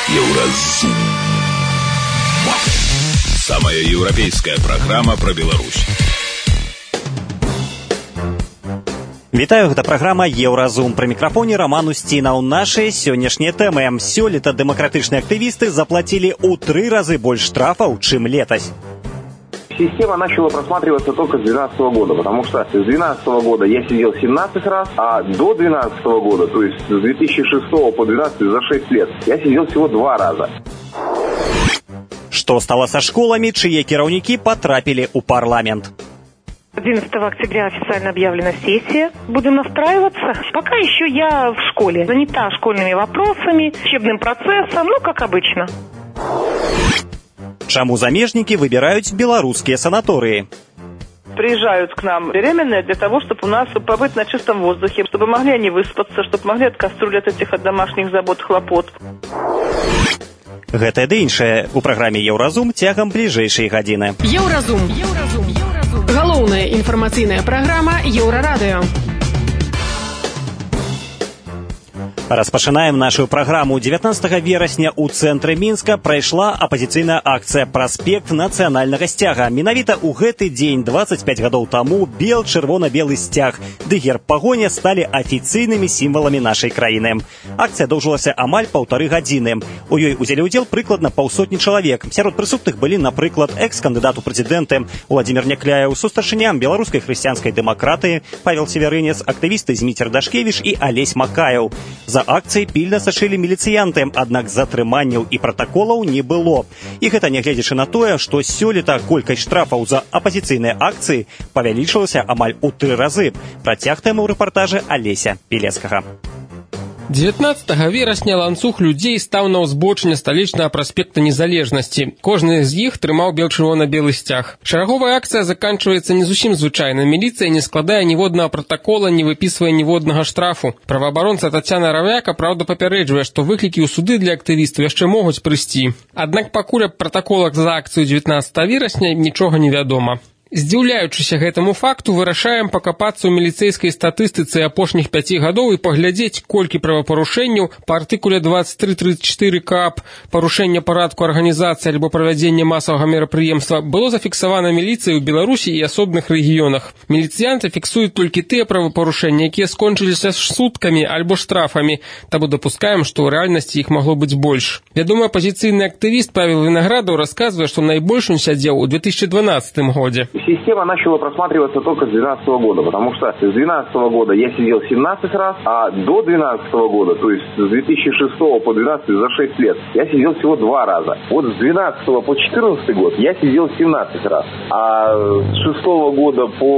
Еўразум. Самая еўрапейская праграма пра Беларусь. Вітаю, гэта праграма «Еўразум». Пры мікрафоне Роман Устінаў. Нашыя сённяшнія тэмы. Сёлета дэмакратычныя актывісты заплатили ў 3 разы больш штрафаў, чым летась. Система начала просматриваться только с 2012 года, потому что с 2012 года я сидел 17 раз, а до 2012 года, то есть с 2006 по 2012 за 6 лет, я сидел всего 2 раза. Что стало со школами, чьи кіраўнікі потрапили у парламент? 11 октября официально объявлена сессия. Будем настраиваться. Пока еще я в школе, занята школьными вопросами, учебным процессом, как обычно. Чаму замежники выбирают белорусские санатории? Приезжают к нам беременные для того, чтобы у нас побыть на чистом воздухе, чтобы могли они выспаться, чтобы могли от кастрюль от этих от домашних забот, хлопот. Гэта ды іншае у праграме «Еўразум» цягам бліжэйшай гадзіны. «Еўразум». Галоўная інфармацыйная праграма «Еўрарадыё». Распачынаем нашу праграму. 19 верасня ў цэнтры Мінска прайшла апазіцыйная акцыя «Праспект нацыянальнага сцяга». Менавіта ў гэты дзень, 25 гадоў таму, бел-чырвона-белы сцяг ды герб пагоня сталі афіцыйнымі сімваламі нашай краіны. Акцыя доўжылася амаль 1,5 гадзіны. У ёй узялі ўдзел прыкладна паўсотні чалавек. Сярод прысутных былі, напрыклад, экс-кандыдат у прэзідэнты Владзімір Някляеў, сустарчыня беларускай хрысціянскай дэмакратыі Павел Севярынец, актывісты Зміцер Дашкевіч і Алесь Макаеў. За акцыяй пільна сачылі міліцыянты, аднак затрыманняў і пратаколаў не было. І гэта нягледзячы на тое, што сёлета колькасць штрафаў за апазіцыйныя акцыі павялічылася амаль у 3 разы. Працяг тэмы ў рэпартажы Алеся Пілецкага. 19 верасня ланцуг людзей стаў на ўзбочыне сталічнага праспекта Незалежнасці. Кожны з іх трымаў бел-чырвона-белы сцяг. Шараговая акцыя заканчваецца не зусім звычайна. Міліцыя не складае ніводнага пратакола, не выпісвае ніводнага штрафу. Праваабаронца Тацяна Равяка, праўда, папярэджвае, што выклікі ў суды для актывістаў яшчэ могуць прыйсці. Аднак пакуль аб пратаколах за акцыю 19 верасня нічога не вядома. Здзіўляючыся гэтаму факту, вырашаем пакапацца ў міліцэйскай статыстыцы апошніх 5 гадоў і паглядзець, колькі правапарушэнняў па артыкуле 23.34 КАП парушэння парадку арганізацыі альбо правядзення масавага мерапрыемства было зафіксавана міліцыяй у Беларусі і асобных рэгіёнах. Міліцыянты фіксуюць толькі тыя правапарушэнні, якія скончыліся суткамі альбо штрафамі, таму дапускаем, што ў рэальнасці іх магло быць больш. Вядомы апазіцыйны актывіст Павел Вінаградаў расказвае, што найбольш ён сядзеў у 2012 годзе. Система начала просматриваться только с 2012 года, потому что с 2012 года я сидел 17 раз, а до 2012 года, то есть с 2006 по 2012 за 6 лет, я сидел всего 2 раза. Вот с 2012 по 2014 год я сидел 17 раз, а с 2006 года по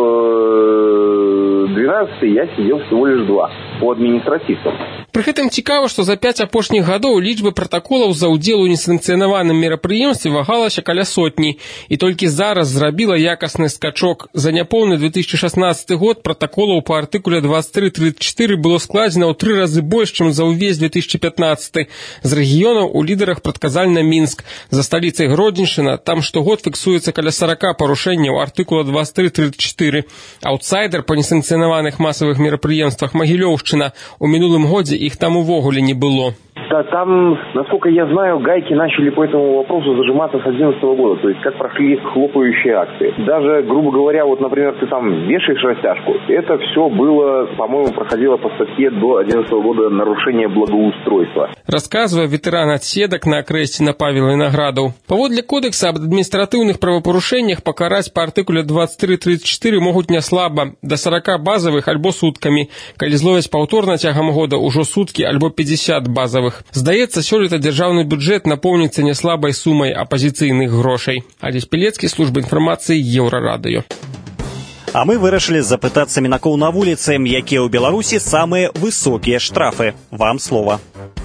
2012 я сидел всего лишь 2 по административцам. Пры гэтым цікава, што за 5 апошніх гадоў лічба пратаколаў за ўдзел у несанкцыянаваным мерапрыемстве вагалася каля сотні, і толькі зараз зрабіла якасны скачок. За няпоўны 2016 год пратаколаў па артыкуле 23.34 было складзена ў 3 разы больш, чым за ўвесь 2015. З рэгіёнаў у лідарах прадказальна Мінск. За сталіцай Гродзеншчына там штогод фіксуецца каля 40 парушэнняў артыкула 23.34. Аўтсайдер па несанкцыянаваных масавых мерапрыемствах Магілёўшчына. У мінулым годзе их там увогуле не было. Да, там, насколько я знаю, гайки начали по этому вопросу зажиматься с 2011 года, то есть как прошли хлопающие акции. Даже, грубо говоря, вот, например, ты там вешаешь растяжку, это все было, по-моему, проходило по статье до 2011 года нарушение благоустройства. Расказвае ветэран адседак на акрэсці на Павел Вінаградаў. Паводле кодекса аб адміністратыўных правапарушэннях пакараць па артыкуле 23.34 могуць няслаба, да 40 базавых альбо суткамі. Калі зловяць паўторна цягам года, ужо суткі альбо 50 базавых. Здаецца, сёлета дзяржаўны бюджэт напоўніцца няслабай сумай апазіцыйных грошай. Алесь Пілецкі, служба інфармацыі Еўрарадыё. А мы вырашылі запытацца мінакоў на вуліцы, якія ў Беларусі самыя высокія штрафы. Вам слова.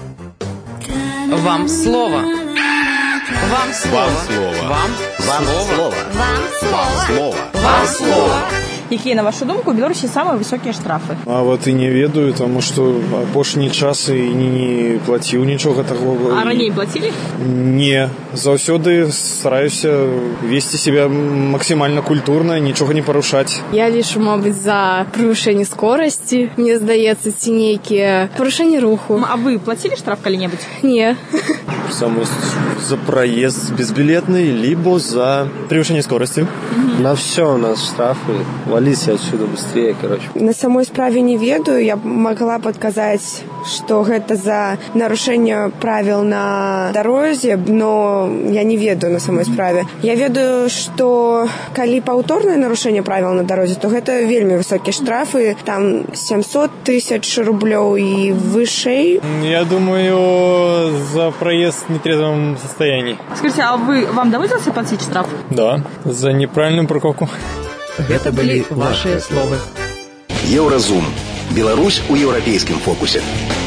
Вам слово. Вам слово. Вам слово. Вам слово. Вам слово. Вам слово. Якія, на вашу думку, у Беларусі самыя высокія штрафы? А вот і не ведаю, тому што апошні час і не плаціў нічога такого. А раней плацілі? Не, заўсёды стараюся весці себя максимально культурно, нічога не парушаць. Я лишу, мабыць, за превышэнне скорости, мне здаецца, ці нейкія парушэнне руху. А вы платили штраф калі-небудзь? Не. Само за проезд безбилетный, либо за превышение скорости. На все у нас штрафы. Валите отсюда быстрее, короче. На самой справе не ведаю. Я могла подказать, что это за нарушение правил на дорозе, но я не ведаю на самой справе. Я ведаю, что калі паўторнае нарушение правил на дорозе, то это вельмі высокие штрафы, там 700 000 рублёў и вышэй. Я думаю, за проезд в нетрезвом состоянии. Скажите, а вам доводилось платить штраф? Да, за неправильную парковку. Это были ваши словы. Еўразум. Беларусь у еўрапейскім фокусе.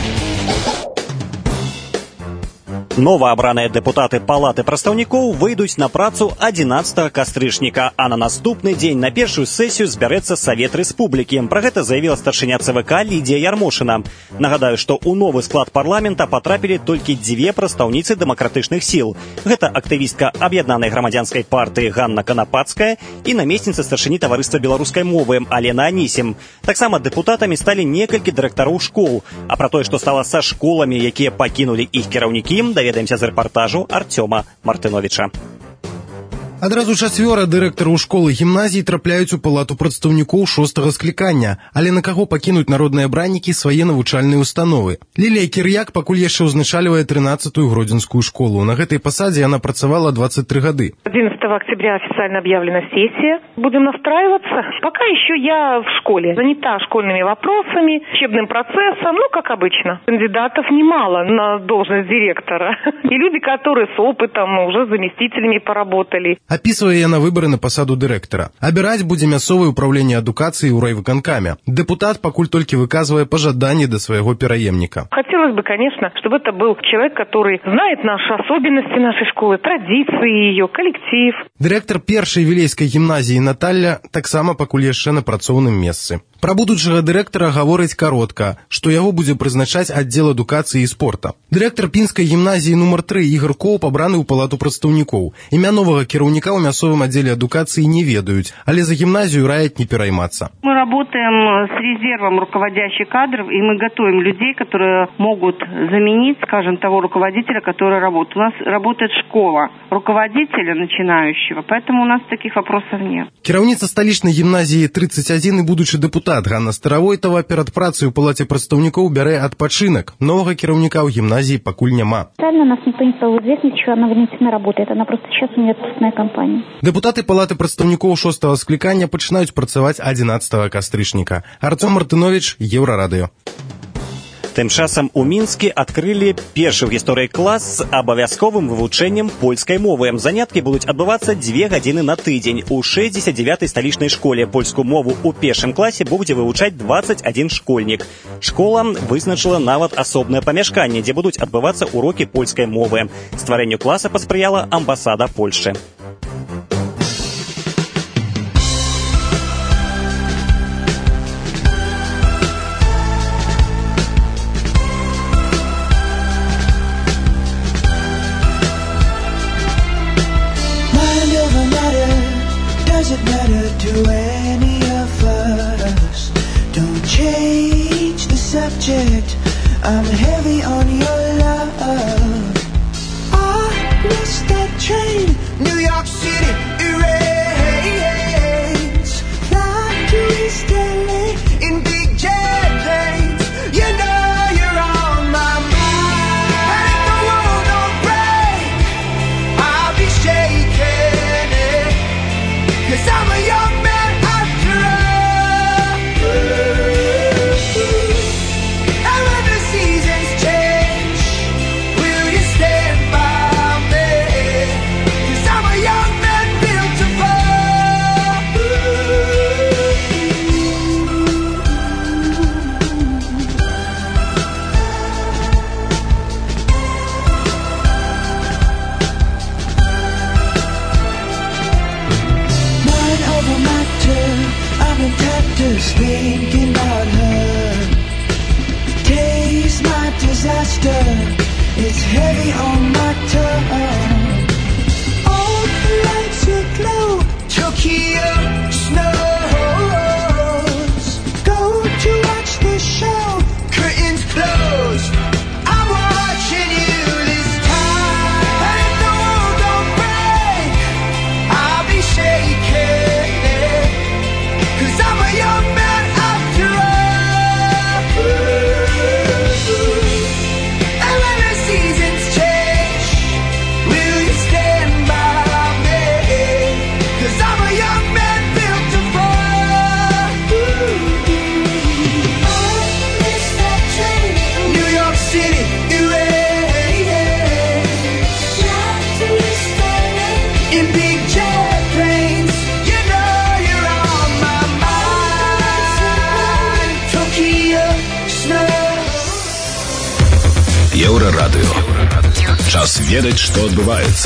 Новаабраныя дэпутаты палаты прадстаўнікоў выйдуць на працу 11 кастрычніка, а на наступны дзень на першую сесію збярэцца Савет Рэспублікі. Пра гэта заявіла старшыня ЦВК Лідія Ярмошына. Нагадаю, што ў новы склад парламента патрапілі толькі 2 прадстаўніцы дэмакратычных сіл. Гэта актывістка аб'яднанай грамадзянскай партыі Ганна Канапацкая і намесніца старшыні таварыства беларускай мовы Алена Анісім. Таксама дэпутатамі сталі некалькі дырэктароў школ. А пра тое, што стала са школамі, якія пакінулі іх кіраўнікі, даведаемся з рэпартажу Артёма Мартыновіча. Адразу 4 дырэктараў школы гімназій трапляюць у палату прадстаўнікоў 6-го склікання, але на каго пакінуць народныя абраннікі свае навучальныя установы. Лілія Кір'як пакуль яшчэ ўзначальвае 13-ю гродзенскую школу. На гэтай пасадзе яна працавала 23 гады. 11 октября официально объявлена сессия. Будем настраиваться. Пока еще я в школе. Занята школьными вопросами, учебным процессом, как обычно. Кандидатов немало на должность директора. И люди, которые с опытом, уже заместителями поработали. Апісвае яна выбары на пасаду дырэктара. Абіраць будзе мясцовае ўпраўленне адукацыі ў райвыканкаме. Дэпутат пакуль толькі выказвае пажаданні да свайго пераемніка. Хотелось бы, конечно, чтобы это был человек, который знает наши особенности нашей школы, традиции ее, коллектив. Дырэктар першай вілейскай гімназіі Наталля таксама пакуль яшчэ на працоўным месцы. Пра будучага дырэктара гаворыць каротка, што яго будзе прызначаць аддзел адукацыі і спорта. Дырэктар пінскай гімназіі нумар 3 Ігор Коў пабраны ў палату прадстаўнікоў. Імя новага кіраўніка ў мясцовым аддзеле адукацыі не ведаюць, але за гімназію раяць не пераймацца. Мы работаем с резервом руководящих кадров, и мы готовим людей, которые могут заменить, скажем, того руководителя, который работает. У нас работает школа руководителя начинающего, поэтому у нас таких вопросов нет. Кіраўніца сталічнай гімназіі 31 і будучы дэпутат Ганна Старавойтова перад працай у палаце прадстаўнікоў бярэ адпачынак. Новага кіраўніка ў гімназіі пакуль няма. Правильно, нас никто не стал известен, что она вынесена работает. Она просто сейчас у нее отпускная кампания. Дэпутаты палаты прадстаўнікоў 6-го склікання пачынаюць працаваць 11 кастрычніка. Артём Мартыновіч, Еўрарадыё. Тым часам у Мінскі адкрылі першы ў гісторыі клас з абавязковым вывучэннем польскай мовы. Заняткі будуць адбывацца 2 гадзіны на тыдзень. У 69-й сталічнай школе польскую мову ў першым класе будзе вывучаць 21 школьнік. Школа вызначыла нават асобнае памяшканне, дзе будуць адбывацца урокі польскай мовы. Стварэнню класа паспрыяла амбасада Польшчы. Does it matter to any of us? Don't change the subject. I'm heavy on your love. I missed that train, New York. Час ведаць, што адбываецца.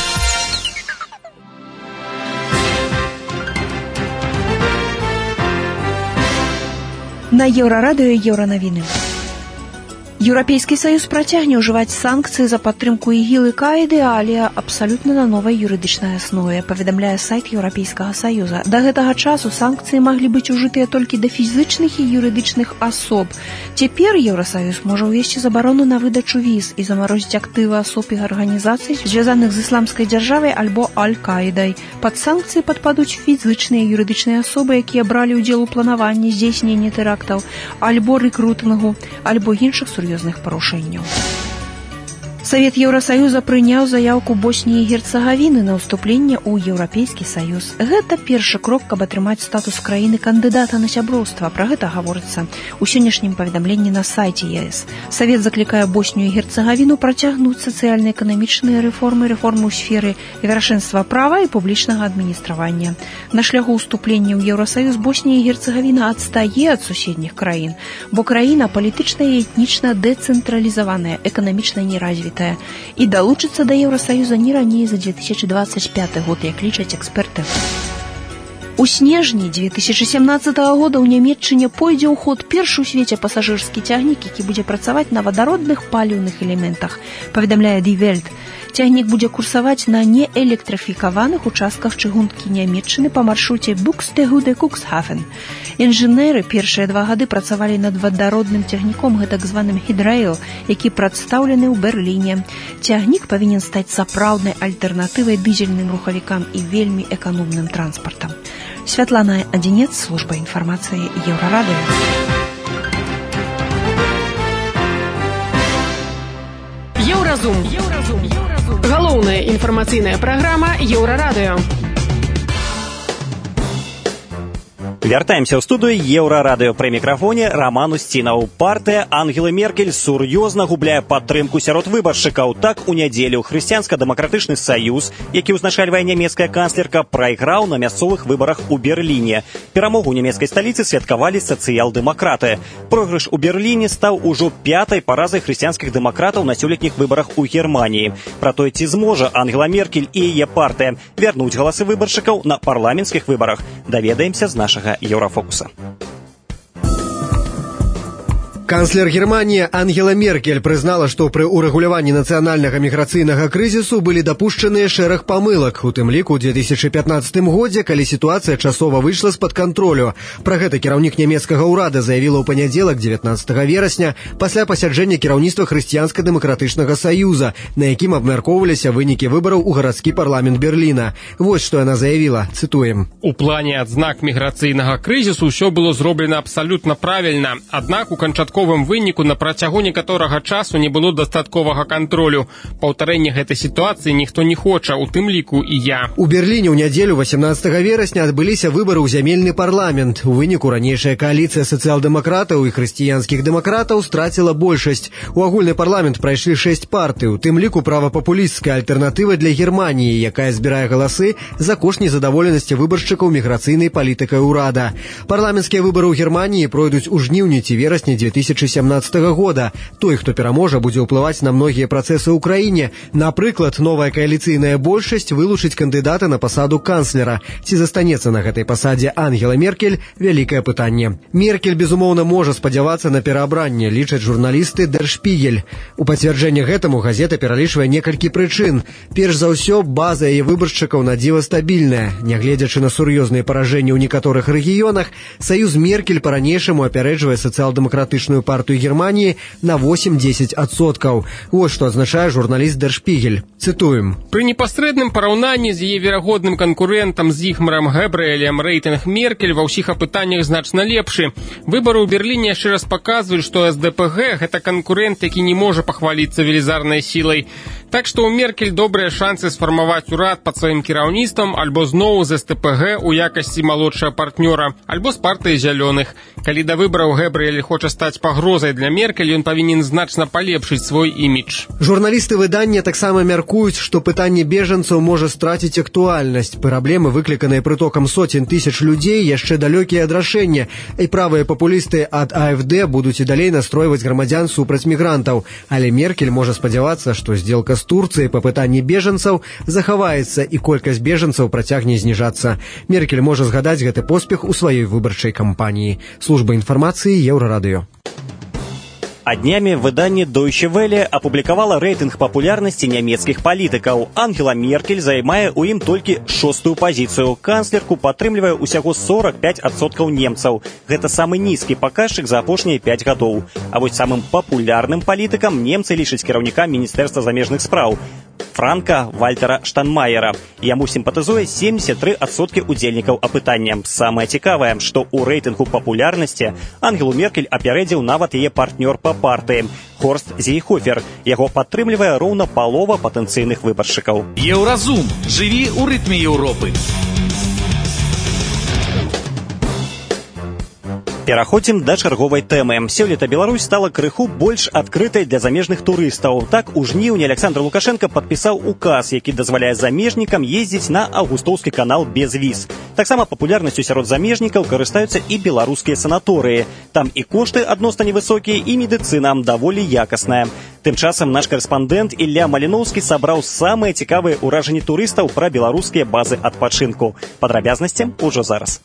На Еўрарадыё Еўранавіны. Еўрапейскі саюз працягне ўжываць санкцыі за падтрымку ІГІЛ і Каіды, але абсалютна на новай юрыдычнай аснове, паведамляе сайт Еўрапейскага саюза. Да гэтага часу санкцыі маглі быць ужытыя толькі да фізычных і юрыдычных асоб. Цяпер Еўрасаюз можа ўвесці забарону на выдачу віз і замарозіць актывы асоб і арганізацый, звязаных з ісламскай дзяржавай альбо Аль-Каідай. Пад санкцыі падпадуць фізычныя і юрыдычныя асобы, якія бралі ўдзел у планаванні, здзейсненні тэрактаў, альбо рэкрутынгу, альбо іншых сур'ёзных парушэнняў. Савет Еўрасаюза прыняў заяўку Босніі і Герцагавіны на ўступленне ў Еўрапейскі саюз. Гэта першы крок, каб атрымаць статус краіны-кандыдата на сяброўства. Пра гэта гаворыцца ў сённяшнім паведамленні на сайце ЕС. Савет заклікае Боснію і Герцагавіну працягнуць сацыяльна-эканамічныя рэформы ў сферы вершэнства права і публічнага адміністравання. На шляху ўступлення ў Еўрасаюз Боснія і Герцагавіна адстае ад суседніх краін, бо краіна палітычна і этнічна дэцэнтралізаваная, эканамічна неразвітая і далучыцца да Еўрасаюза не раней за 2025 год, як лічаць эксперты. У снежні 2017 года ў Нямецчыне пойдзе ў ход першы ў свеце пасажырскі цягнік, які будзе працаваць на вадародных паліўных элементах, паведамляе Die Welt. Цягнік будзе курсаваць на неэлектрыфікаваных участках чыгункі Нямецчыны па маршруце Buxtehude-Cuxhaven. Інжынеры першыя 2 гады працавалі над вадародным цягніком, гэтак званым Hydrail, які прадстаўлены ў Берліне. Цягнік павінен стаць сапраўднай альтэрнатывай дызельным рухавікам і вельмі эканомным транспартам. Святлана Адзінец, служба інфармацыі Еўрарадыё. Еўразум. Галоўная інфармацыйная праграма Еўрарадыё. Вяртаемся ў студыю Еўрарадыё. Пры мікрафоне Роман Устінаў. Партыя Ангелы Меркель сур'ёзна губляе падтрымку сярод выбаршчыкаў. Так, у нядзелю Хрысціянска-дэмакратычны саюз, які ўзначальвае нямецкая канцлерка, прайграў на мясцовых выбарах у Берліне. Перамогу нямецкай сталіцы святкавалі сацыял-дэмакраты. Пройгрыш у Берліне стаў ужо 5-й паразай хрысціянскіх дэмакратаў на сёлетніх выбарах у Германіі. Пра тое, ці зможа Ангела Меркель і яе партыя вярнуць галасы выбаршчыкаў на парламенцкіх выбарах, даведаемся з нашага Еврофокуса. Канцлер Германии Ангела Меркель признала, что при урегулировании национального миграционного кризису были допущены шэраг помылок. У тым ліку ў 2015 годзе, калі ситуация часова вышла з-пад контролю. Про гэта кіраўнік нямецкага ўрада заявила ў панядзелак 19 верасня пасля пасяджэння кіраўніцтва Хрысціянска-дэмакратычнага саюза, на якім абмяркоўваліся вынікі выбараў у гарадскі парламент Берліна. Вот што яна заявила, цытуем. У плане адзнак міграцыйнага крызісу ўсё было зроблена абсалютна правільна, аднак у канчатковым выніку на працягу некаторага часу не было дастатковага кантролю. Паўтарэння гэтай сітуацыі ніхто не хоча, у тым ліку і я. У Берліне ў нядзелю 18 верасня адбыліся выбары ў зямельны парламент. У выніку ранейшая кааліцыя сацыял-дэмакратаў і хрысціянскіх дэмакратаў страціла большасць. У агульны парламент прайшлі 6 партый, у тым ліку правапапулісцкая альтэрнатыва для Германіі, якая збірае галасы за кошт незадаволенасці выбаршчыкаў міграцыйнай палітыкай урада. Парламенцкія выбары ў Германіі пройдуць у жніўні ці верасні 2017 года. Той, хто пераможа, будзе ўплываць на многія працэсы ў краіне. Напрыклад, новая кааліцыйная большасць вылучыць кандыдата на пасаду канцлера. Ці застанецца на гэтай пасадзе Ангела Меркель – вялікае пытанне. Меркель, безумоўна, можа спадзявацца на пераабранне, лічаць журналісты Der Spiegel. У пацвярджэнне гэтаму газета пералічвае некалькі прычын. Перш за ўсё, база яе выбаршчыкаў надзіва стабільная. Нягледзячы на сур'ёзныя паражэнні ў некаторых рэгіёнах, саюз Меркель па-ранейшаму апярэджвае сацыял-дэмакратычную партию Германии на 8-10%. Вот что означает журналист Der Spiegel. Цитуем. При непасрэдным параўнанні з яе верагодным канкурэнтам Зігмарам Гэбрыэлем рэйтынг Меркель ва ўсіх апытаннях значна лепшы. Выбары ў Берліне яшчэ раз паказваюць, што СДПГ – гэта канкурэнт, які не можа пахваліцца велізарнай сілай. Так што ў Меркель добрыя шансы сфармаваць урад пад сваім кіраўніцтвам альбо зноў з СТПГ у якасці малодшага партнёра, альбо з партыі зялёных. Калі да выбараў Гэбрыэль хоча стаць пагрозай для Меркель, ён павінен значна палепшыць свой імідж. Журналісты выдання таксама мяркуюць, што пытанне бежанцаў можа страціць актуальнасць. Праблемы, выкліканыя прытокам соцень тысяч людзей, яшчэ далёкія ад рашэння, і правыя папулісты ад АФД будуць і далей настройваць грамадзян супраць мігрантаў. Але Меркель можа спадзявацца, што здзелка з Турцыяй па пытанні бежанцаў захаваецца і колькасць бежанцаў працягне зніжацца. Меркель можа згадаць гэты поспех у сваёй выбарчай кампаніі. Служба інфармацыі Еўрарадыё. А днями выданне Deutsche Welle апублікавала рэйтынг папулярнасці нямецкіх палітыкаў. Ангела Меркель займае ў ім толькі 6-ю пазіцыю. Канцлерку падтрымлівае ўсяго 45% немцаў. Гэта самы нізкі паказчык за апошнія 5 гадоў. А вось самым папулярным палітыкам немцы лічаць кіраўніка Міністэрства замежных спраў Франка Вальтера Штайнмаера. Яму сімпатызуе 73% удзельнікаў апытання. Самае цікавае, што ў рэйтынгу папулярнасці Ангелу Меркель апярэдзіў нават яе партнёр па партыі Хорст Зейхофер. Яго падтрымлівае роўна палова патэнцыйных выбаршчыкаў. Еўразум. Жыві ў рытме Еўропы. Пераходзім да чарговай тэмы. Сёлета Беларусь стала крыху больш адкрытай для замежных турыстаў. Так, у жніўні Александр Лукашенко падпісаў указ, які дазваляе замежнікам ездзіць на Аўгустоўскі канал без віз. Таксама папулярнасцю сярод замежнікаў карыстаюцца і беларускія санаторыі. Там і кошты адносна невысокія, і медыцына даволі якасная. Тым часам наш карэспандэнт Ілля Маліноўскі сабраў самыя цікавыя ўражанні турыстаў пра беларускія базы адпачынку. Падрабязнасці ўжо зараз.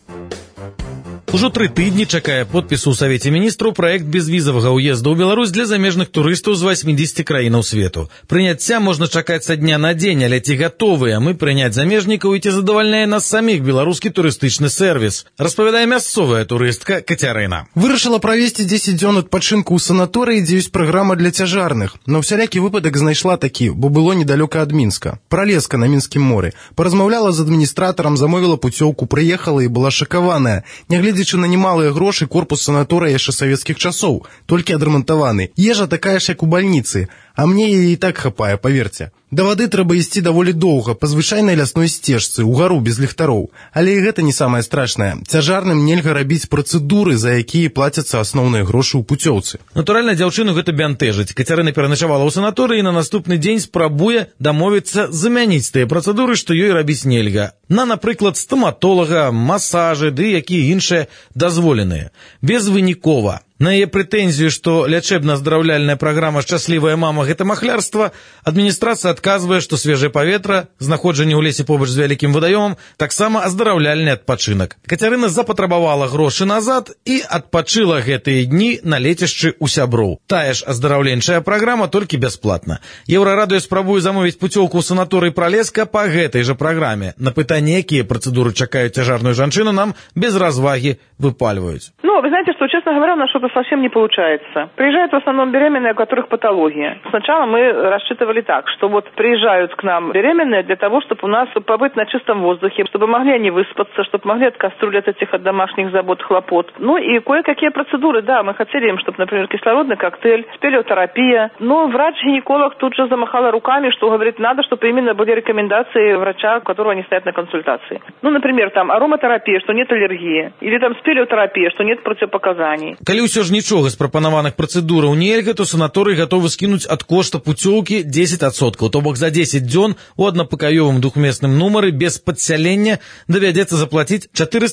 Ужо 3 тыдні чакае подпісу ў Савеце міністраў праект безвізавага ўезду ў Беларусь для замежных турыстаў з 80 краінаў свету. Прыняцця можна чакаць са дня на дзень, але ці гатовыя мы прыняць замежнікаў і ці задавальняе нас саміх беларускі турыстычны сервіс, распавядае мясцовая турыстка Кацярына. Вырашыла правесці 10 дзён адпачынку ў санаторыі, дзе ёсць праграма для цяжарных. На ўсялякі выпадак знайшла такі, бо было недалёка ад Мінска. Пралеска на Мінскім моры. Паразмаўляла з адміністратарам, замовіла пуцёўку, прыехала і была шакаваная. Нягледзячы на немалыя грошы, корпус санаторыя яшчэ савецкіх часоў, толькі адрамантаваны. Ежа такая ж, як у бальніцы, а мне яе і так хапае, паверце. Да вады трэба ісці даволі доўга, па звычайнай лясной сцежцы, угару без ліхтароў. Але і гэта не самае страшнае. Цяжарным нельга рабіць працэдуры, за якія плацяцца асноўныя грошы ў пуцёўцы. Натуральна, дзяўчыну гэта бянтэжыць. Кацярына пераначавала ў санаторыі і на наступны дзень спрабуе дамовіцца замяніць тыя працэдуры, што ёй рабіць нельга. На, напрыклад, стаматолага, масажы, ды якія іншыя дазволеныя. Безвынікова. На яе прэтэнзію, што лячэбна-аздараўляльная праграма «Шчаслівая мама» – гэта махлярства, адміністрацыя адказвае, што свежае паветра, знаходжанне ў лесе побач з вялікім вадаёмам таксама аздараўляльны адпачынак. Кацярына запатрабавала грошы назад і адпачыла гэтыя дні на лецішчы ў сяброў. Тая ж аздараўленчая праграма, толькі бясплатна. Еўрарадыё спрабуе замовіць пуцёўку ў санаторый Пралеска па гэтай жа праграме. На пытанне, якія працэдуры чакаюць цяжарную жанчыну, нам без развагі выпальваюць. Вы знаете, что, честно говоря, у нас что-то совсем не получается. Приезжают в основном беременные, у которых патология. Сначала мы рассчитывали так, что вот приезжают к нам беременные для того, чтобы у нас побыть на чистом воздухе, чтобы могли они выспаться, чтобы могли от кастрюли, от этих от домашних забот, хлопот. Ну и кое-какие процедуры, да, мы хотели им, чтобы, например, кислородный коктейль, спелеотерапия. Но врач-гинеколог тут же замахала руками, что говорит, надо, чтобы именно были рекомендации врача, у которого они стоят на консультации. Ну, например, там ароматерапия, что нет аллергии, или там спелеотерапия, что нет противопоказаний. Калі ўсё ж нічога з прапанаваных працэдураў нельга, то санаторый гатовы скінуць ад кошта пуцёўкі 10%. То бок за 10 дзён у аднапакаёвым двухмесным нумары без падсялення давядзецца заплаціць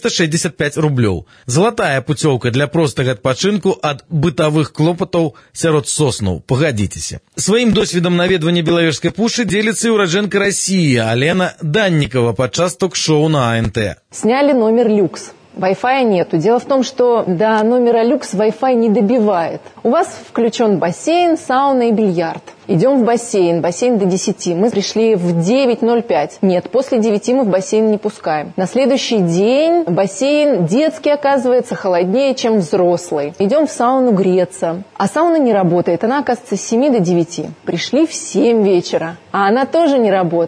465 рублёў. Залатая пуцёўка для простага адпачынку ад бытавых клопатаў сярод соснаў, пагадзіцеся. Сваім досведам наведвання Белавежскай пушчы дзеліцца і ураджэнка России Алена Данникова падчас ток-шоу на АНТ. Сняли номер люкс. Wi-Fi нету. Дело в том, что до номера люкс Wi-Fi не добивает. У вас включен бассейн, сауна и бильярд. Идем в бассейн до 10. Мы пришли в 9:05. Нет, после 9 мы в бассейн не пускаем. На следующий день бассейн детский оказывается холоднее, чем взрослый. Идем в сауну греться. А сауна не работает. Она, оказывается, с 7 до 9. Пришли в 7 вечера. А она тоже не работает.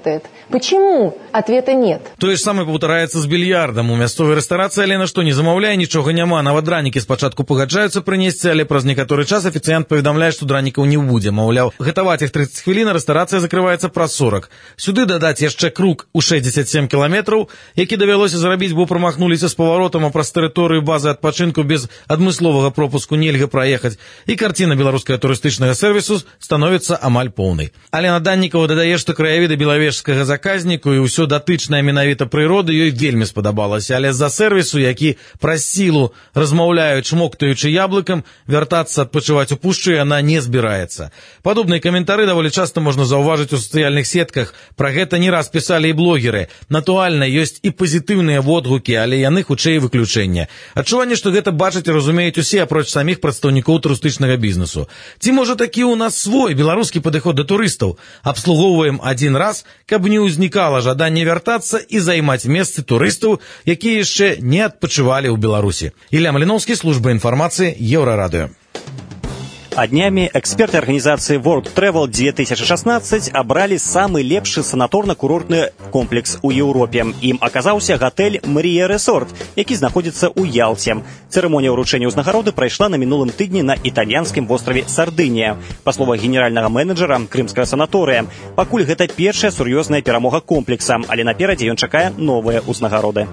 Почему? Ответа нет. Тое ж самае паўтараецца з більярдам. У мясцовай рэстарацыі Алена што не замаўляе, нічога няма. Нават дранікі спачатку пагаджаюцца прынесці, але праз некаторы час афіцыянт паведамляе, што дранікаў не будзе. Маўляў, гатаваць іх 30 хвілін, рэстарацыя закрываецца праз 40. Сюды дадаць яшчэ круг у 67 кіламетраў, які давялося зрабіць, бо прамахнуліся з паваротам, а праз тэрыторыю базы адпачынку без адмысловага пропуску нельга праехаць. І карціна беларускага турыстычнага сэрвісу становіцца амаль поўнай. Алена Даннікова дадае, што краявіды белавежскага заказніку і ўсё датычнае менавіта прыроды ёй вельмі спадабалася, але з-за сэрвісу, які праз сілу размаўляюць, шмоктаючы яблыкам, вяртацца адпачываць у пушчу яна не збіраецца. Падобныя каментары даволі часта можна заўважыць у сацыяльных сетках. Пра гэта не раз пісалі і блогеры. Натуральна, ёсць і пазітыўныя водгукі, але яны хутчэй выключэнне. Адчуванне, што гэта бачаць і разумеюць усе, апроч саміх прадстаўнікоў турыстычнага бізнесу. Ці можа такі ў нас свой беларускі падыход да турыстаў? Абслугоўваем адзін раз, каб не ўзнікала жаданне вяртацца і займаць месцы турыстаў, якія яшчэ не адпачывалі ў Беларусі. Ілля Маліноўскі, служба інфармацыі, Еўрарадыё. А днями эксперты организации World Travel 2016 абрали самый лепшы санаторна-курортны комплекс у Еўропе. Ім аказаўся гатэль Марія Resort, які знаходзіцца ў Ялце. Цырымонія ўручэння ўзнагароды прайшла на мінулым тыдні на італьянскім востраве Сардынія. Па словах генеральнага менеджера крымскага санаторыя, пакуль гэта першая сур'ёзная перамога комплекса, але наперадзе ён чакае новыя ўзнагароды.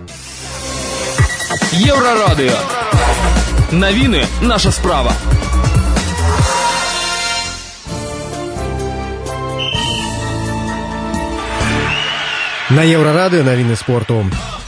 Еўрарадыё. Навіны наша справа. На Еўрарадыё навіны спорту.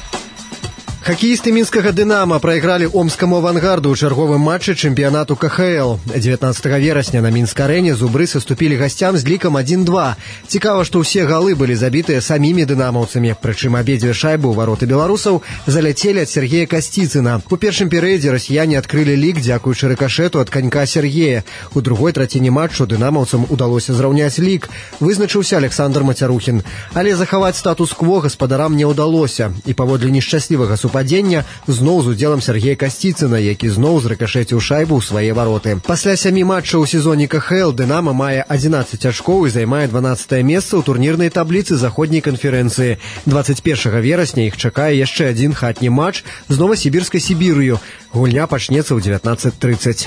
Хакеісты мінскага «Дынама» прайгралі омскаму «Авангарду» ў чарговым матчы чэмпіянату КХЛ. 19 верасня на Мінск-арэне зубры саступілі гасцям з лікам 1-2. Цікава, што ўсе галы былі забітыя самімі дынамаўцамі. Прычым абедзве шайбы ў вароты беларусаў заляцелі ад Сергея Касціцына. У першым перыядзе расіяне адкрылі лік дзякуючы рыкашэту ад канька Сергея. У другой траціне матчу дынамаўцам удалося зраўняць лік. Вызначыўся Александр Мацярухін. Але захаваць статус-кво гаспадарам не ўдалося. І паводле нешчаслівага падзення зноў з удзелам Сергея Касціцына, які зноў зрыкашэціў шайбу ў свае вароты. Пасля 7 матчаў у сезоне КХЛ «Дынамо» мае 11 ачкоў і займае 12 месца ў турнірнай табліцы заходняй канферэнцыі. 21 верасня іх чакае яшчэ адзін хатні матч з Новасібірскай Сібірыю. Гульня пачнецца ў 19:30.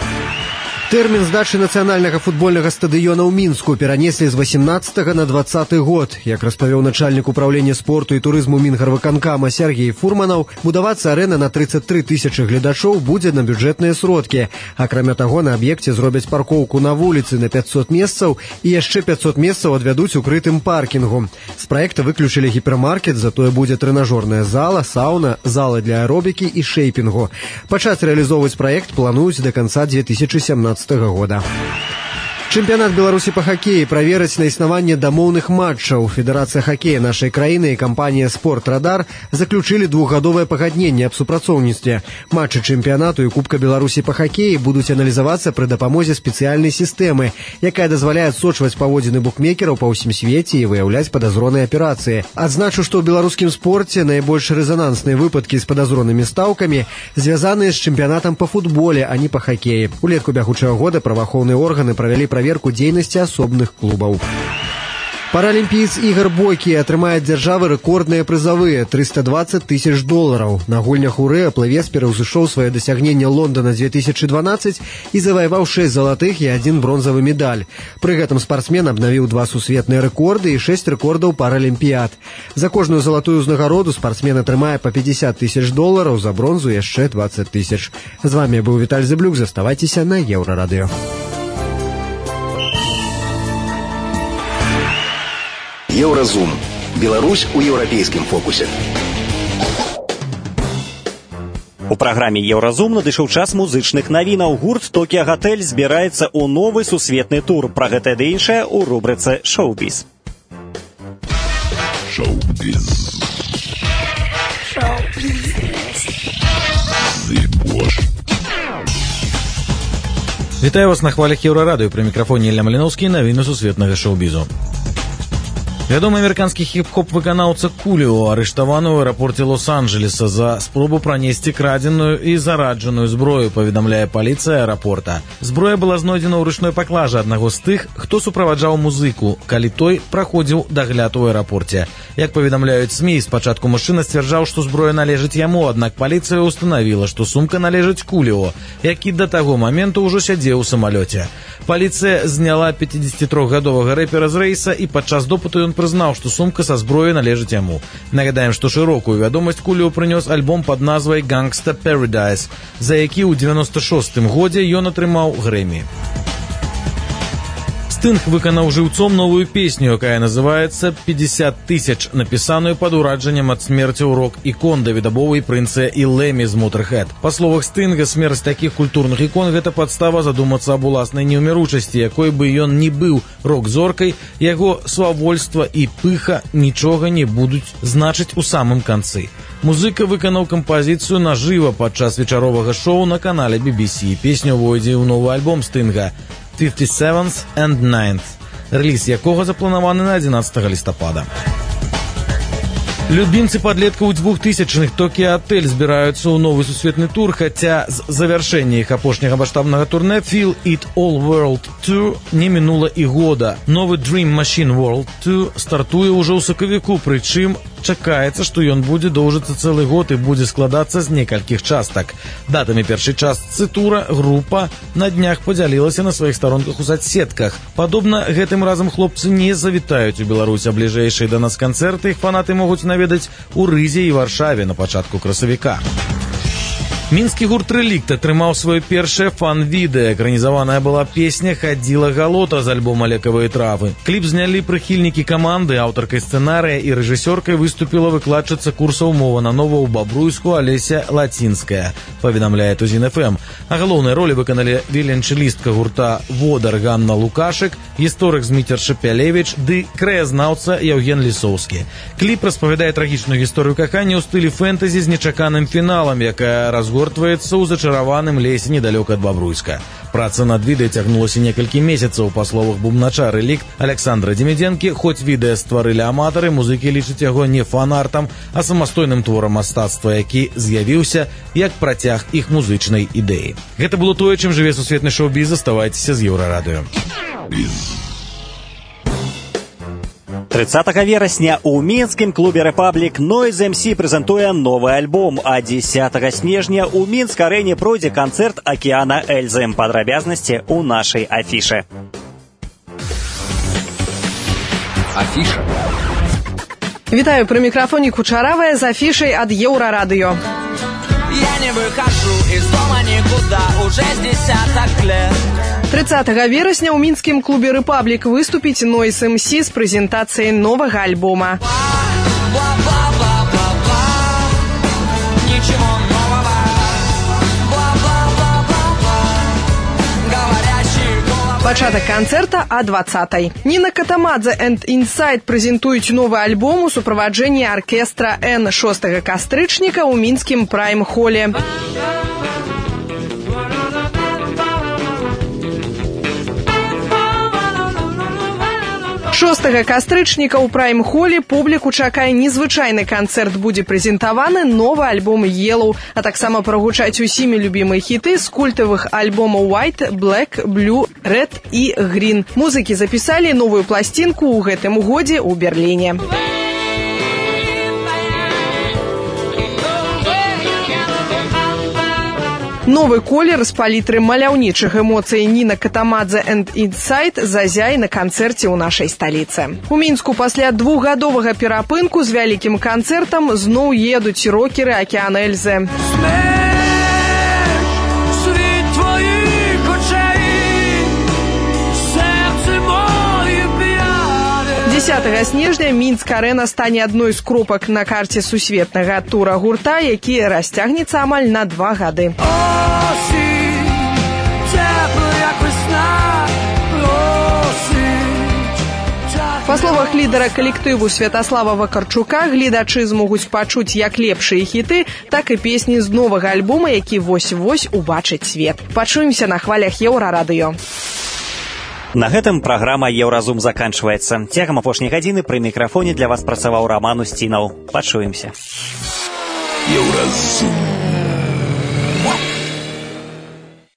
Тэрмін здачы нацыянальнага футбольнага стадыёна ў Мінску перанеслі з 18 на 20 год. Як распавёў начальнік управлення спорту і турызму Мінгарвыканкама Сергей Фурманаў, будавацца арэна на 33 тысячы гледачоў будзе на бюджэтныя сродкі. Акрамя таго, на аб'екце зробяць паркоўку на вуліцы на 500 месцаў і яшчэ 500 месцаў адвядуць у крытым паркінгу. З праекта выключылі гіпермаркет, затое будзе трэнажорная зала, сауна, зала для аэробікі і шэйпінгу. Пачаць рэалізоўваць праект плануюць да канца 2017 года. Чэмпіянат Беларусі па хакеі праверыць на існаванне дамоўных матчаў. Федэрацыя хакея нашай краіны і кампанія «Спортрадар» заключылі двухгадовае пагадненне аб супрацоўніцтве. Матчы чэмпіянату і Кубка Беларусі па хакеі будуць аналізавацца пры дапамозе спецыяльнай сістэмы, якая дазваляе адсочваць паводзіны букмекераў па ўсім свеце і выяўляць падазроныя аперацыі. Адзначу, што ў беларускім спорце найбольш рэзанансныя выпадкі з падазронымі стаўкамі звязаныя з чэмпіянатам па футболе, а не па хакеі. Улетку бягучага года праваахоўныя органы правялі праверку дзейнасці асобных клубаў. Паралімпіец Ігор Бойкі атрымае ад дзяржавы рэкордныя прызавыя $320 тысяч. На гульнях у Рыа плывец пераўзышоў свае дасягненне Лондона 2012 і заваяваў 6 залатых і 1 бронзавы медаль. Пры гэтым спартсмен абнавіў 2 сусветныя рэкорды і 6 рэкордаў паралімпіяд. За кожную залатую ўзнагароду спартсмен атрымае па $50 тысяч, за бронзу яшчэ 20 тысяч. З вами быў Віталь Зыблюк, заставайцеся на Еўрарадыё. Еўразум. Беларусь у еўрапейскім фокусе. У праграме «Еўразум» надышоў час музычных навінаў. Гурт «Токіа Гатэль» збіраецца ў новы сусветны тур. Пра гэтае ды іншае ў рубрыцы «Шоу-біз». Шоу-біз. Вітаю вас на хвалях Еўрарадыё. Пры мікрафоне Ілля Маліноўскі, навіны сусветнага шоу-бізу. Вядомы амерыканскі хіп-хоп выканаўца Куліо арыштаваны ў аэрапорце Лос-Анджелеса за спробу пранесці крадзеную і зараджаную зброю, паведамляе паліцыя аэрапорта. Зброя была знойдзена ў ручной паклажы аднаго з тых, хто суправаджаў музыку, калі той праходзіў дагляд у аэрапорце. Як паведамляюць СМІ, спачатку мужчына сцвярджаў, што зброя належыць яму, аднак паліцыя ўстанавіла, што сумка належыць Куліо, які да таго моменту ўжо сядзеў у самалёце. Паліцыя зняла 53-гадовага рэпера з рэйса, і падчас допыту ён прызнаў, што сумка са зброяй належыць яму. Нагадаем, што шырокую вядомасць Куліо прынёс альбом пад назвай «Gangsta Paradise», за які ў 96-м годзе ён атрымаў Грэмі. Стынг выканаў жыўцом новую песню, якая называецца «50 тысяч», напісаную пад ураджаннем ад смерці ў рок-ікон Давіда Боуі, Прынца і Лэмі з Motorhead. Па словах Стынга, смерць такіх культурных ікон – гэта падстава задумацца аб уласнай неўміручасці, якой бы ён не быў рок-зоркай, яго свавольства і пыха нічога не будуць значыць у самым канцы. Музыка выканаў кампазіцыю нажыва падчас вечаровага шоу на канале BBC. Песня ўвойдзе ў новы альбом Стынга «57th and 9th», рэліз якога запланаваны на 11 лістапада. Любімцы падлеткаў 2000-х Tokyo Hotel збіраюцца ў новы сусветны тур, хаця з завяршэння іх апошняга маштабнага турне Feel It All World Tour не мінула і года. Новы Dream Machine World Tour стартуе ўжо ў сакавіку, прычым чакаецца, што ён будзе доўжыцца цэлы год і будзе складацца з некалькіх частак. Датамі першай частцы тура група на днях падзялілася на сваіх старонках у соцсетках. Падобна, гэтым разам хлопцы не завітаюць у Беларусь, а бліжэйшыя да нас канцэрты іх фанаты могуць наведаць у Рызе і Варшаве на пачатку красавіка. Мінскі гурт «Рэлікт» атрымаў сваё першае фан-відэа. Экранізаваная была песня «Хадзіла галота» з альбома «Лекавыя травы». Кліп знялі прыхільнікі каманды, аўтаркай сцэнарыя і рэжысёркай выступіла выкладчыца курсаў мова на Новаўбабруйску Алеся Лацінская, паведамляе Тузін ФМ. А галоўныя ролі выканалі віяланчэлістка гурта «Водар» Ганна Лукашык, гісторык Зміцер Шапялевіч ды краязнаўца Яўген Лісоўскі. Кліп распавядае трагічную гісторыю кахання ў стылі фэнтэзі з нечаканым фіналам, якая разгортваецца ў зачараваным лесе недалёка ад Бабруйска. Праца над відэа цягнулася некалькі месяцаў. Па словах бубнача «Рэлікт» Александра Демідзенкі, хоць відэа стварылі аматары, музыкі лічаць яго не фан-артам, а самастойным творам мастацтва, які з'явіўся як працяг іх музычнай ідэі. Гэта было тое, чым жыве сусветны шоу-біз. Заставайцеся з Еўрарадыё. 30 верасня ў мінскім клубе «Рэпаблік» Noise MC прэзентуе новы альбом, а 10 снежня ў Мінск-арэне пройдзе канцэрт «Акіяна Эльзы». Падрабязнасці ў нашай афішы. Афіша. Вітаю, пры мікрафоне Кучаравая з афішай ад Еўрарадыё. Я не выхожу из дома никуда уже с десяток лет. 30 верасня ў мінскім клубе «Рэпаблік» выступіць Noise MC з прэзентацыяй новага альбома. Пачатак канцэрта о 20-й. Ніна Катамадзе and Inside прэзентуюць новы альбом у суправаджэнні аркестра N 6 кастрычніка ў мінскім прайм-холе. 6 кастрычніка ў прайм-холе публіку чакае незвычайны канцэрт. Будзе прэзентаваны новы альбом «Yellow», а таксама прагучаць усімі любімыя хіты з культавых альбомаў «White», «Black», «Blue», «Red» і «Green». Музыкі запісалі новую пласцінку ў гэтым годзе ў Берліне. Новы колер з палітры маляўнічых эмоцый Ніна Катамадзе and Inside зазяе на канцэрце ў нашай сталіцы. У Мінску пасля двухгадовага перапынку з вялікім канцэртам зноў едуць рокеры «Акіяна Эльзы». 10 снежня Мінск-арэна стане адной з кропак на карце сусветнага тура гурта, які расцягнецца амаль на 2 гады. Па словах лідара калектыву Святаслава Вакарчука, гледачы змогуць пачуць як лепшыя хіты, так і песні з новага альбома, які вось-вось убачыць свет. Пачуемся на хвалях Еўрарадыё. На гэтым праграма «Еўразум» заканчваецца. Цягам апошняй гадзіны пры мікрафоне для вас працаваў Раман Устінаў. Пачуемся. Еўразум.